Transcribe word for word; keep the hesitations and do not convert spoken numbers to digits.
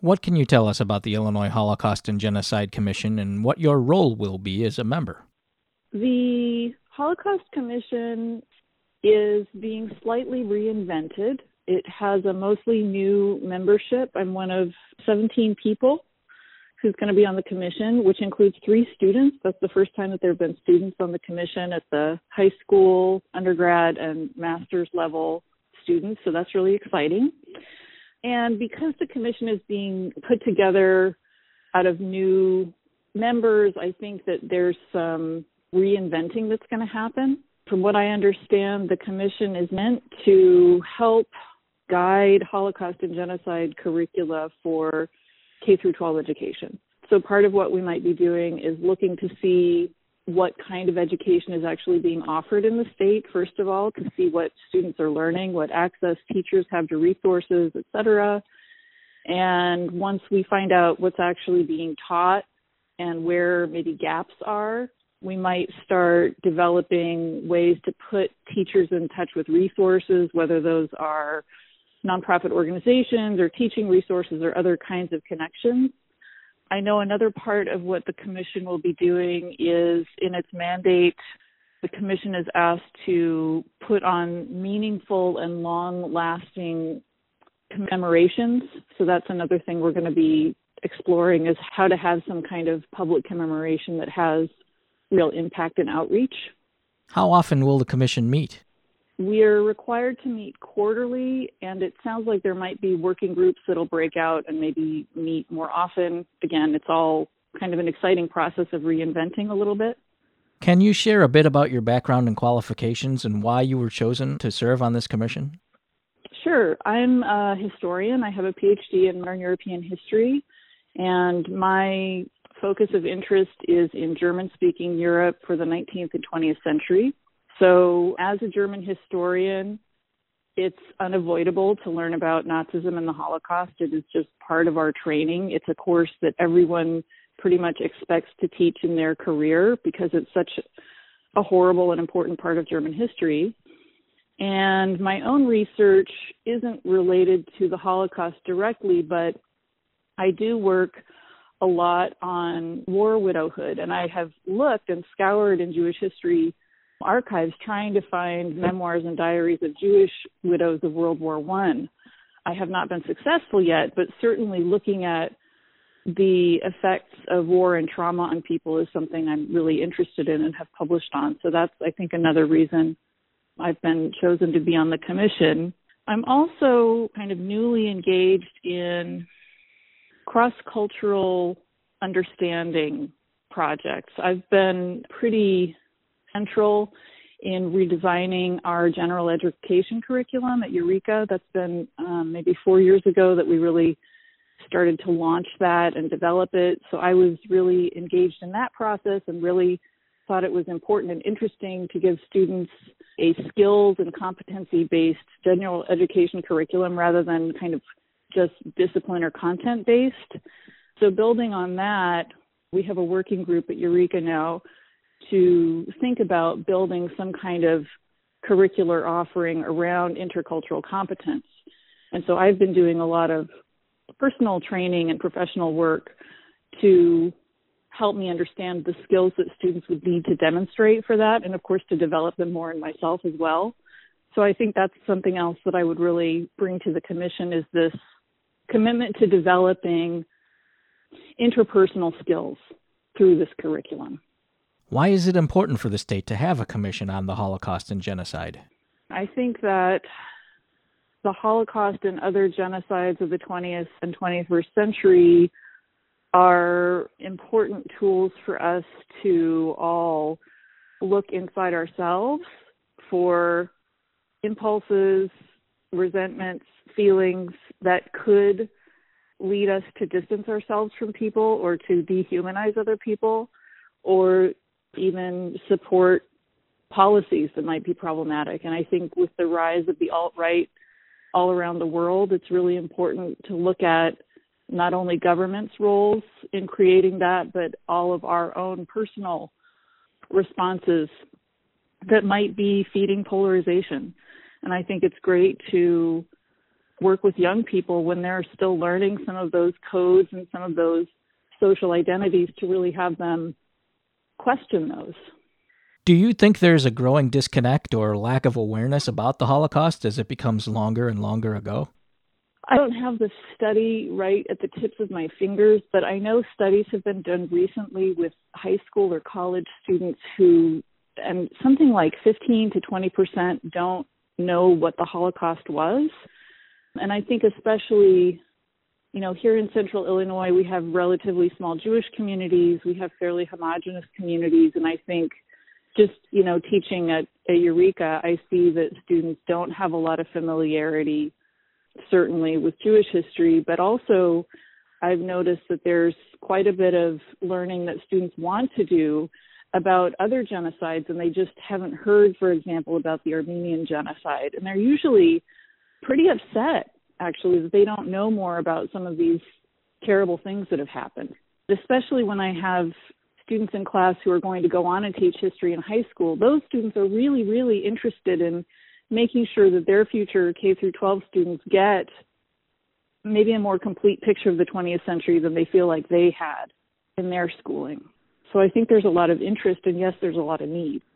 What can you tell us about the Illinois Holocaust and Genocide Commission and what your role will be as a member? The Holocaust Commission is being slightly reinvented. It has a mostly new membership. I'm one of seventeen people who's going to be on the commission, which includes three students. That's the first time that there have been students on the commission at the high school, undergrad, and master's level students, so that's really exciting. And because the commission is being put together out of new members, I think that there's some reinventing that's going to happen. From what I understand, the commission is meant to help guide Holocaust and genocide curricula for K through twelve education. So part of what we might be doing is looking to see what kind of education is actually being offered in the state, first of all, to see what students are learning, what access teachers have to resources, et cetera. And once we find out what's actually being taught and where maybe gaps are, we might start developing ways to put teachers in touch with resources, whether those are nonprofit organizations or teaching resources or other kinds of connections. I know another part of what the commission will be doing is in its mandate, the commission is asked to put on meaningful and long-lasting commemorations. So that's another thing we're going to be exploring, is how to have some kind of public commemoration that has real impact and outreach. How often will the commission meet? We're required to meet quarterly, and it sounds like there might be working groups that'll break out and maybe meet more often. Again, it's all kind of an exciting process of reinventing a little bit. Can you share a bit about your background and qualifications and why you were chosen to serve on this commission? Sure. I'm a historian. I have a P H D in modern European history, and my focus of interest is in German-speaking Europe for the nineteenth and twentieth century. So as a German historian, it's unavoidable to learn about Nazism and the Holocaust. It is just part of our training. It's a course that everyone pretty much expects to teach in their career because it's such a horrible and important part of German history. And my own research isn't related to the Holocaust directly, but I do work a lot on war widowhood. And I have looked and scoured in Jewish history archives trying to find memoirs and diaries of Jewish widows of World War One. I. I have not been successful yet, but certainly looking at the effects of war and trauma on people is something I'm really interested in and have published on. So that's, I think, another reason I've been chosen to be on the commission. I'm also kind of newly engaged in cross-cultural understanding projects. I've been pretty central in redesigning our general education curriculum at Eureka. That's been um, maybe four years ago that we really started to launch that and develop it. So I was really engaged in that process and really thought it was important and interesting to give students a skills and competency-based general education curriculum rather than kind of just discipline or content-based. So building on that, we have a working group at Eureka now to think about building some kind of curricular offering around intercultural competence. And so I've been doing a lot of personal training and professional work to help me understand the skills that students would need to demonstrate for that, and of course to develop them more in myself as well. So I think that's something else that I would really bring to the commission, is this commitment to developing interpersonal skills through this curriculum. Why is it important for the state to have a commission on the Holocaust and genocide? I think that the Holocaust and other genocides of the twentieth and twenty-first century are important tools for us to all look inside ourselves for impulses, resentments, feelings that could lead us to distance ourselves from people or to dehumanize other people, or even support policies that might be problematic. And I think with the rise of the alt-right all around the world, it's really important to look at not only government's roles in creating that, but all of our own personal responses that might be feeding polarization. And I think it's great to work with young people when they're still learning some of those codes and some of those social identities to really have them question those. Do you think there's a growing disconnect or lack of awareness about the Holocaust as it becomes longer and longer ago? I don't have the study right at the tips of my fingers, but I know studies have been done recently with high school or college students who, and something like fifteen to twenty percent don't know what the Holocaust was. And I think especially, you know, here in central Illinois, we have relatively small Jewish communities. We have fairly homogenous communities. And I think just, you know, teaching at, at Eureka, I see that students don't have a lot of familiarity, certainly with Jewish history, but also I've noticed that there's quite a bit of learning that students want to do about other genocides, and they just haven't heard, for example, about the Armenian genocide. And they're usually pretty upset, actually, that they don't know more about some of these terrible things that have happened, especially when I have students in class who are going to go on and teach history in high school. Those students are really, really interested in making sure that their future K through twelve students get maybe a more complete picture of the twentieth century than they feel like they had in their schooling. So I think there's a lot of interest, and yes, there's a lot of need.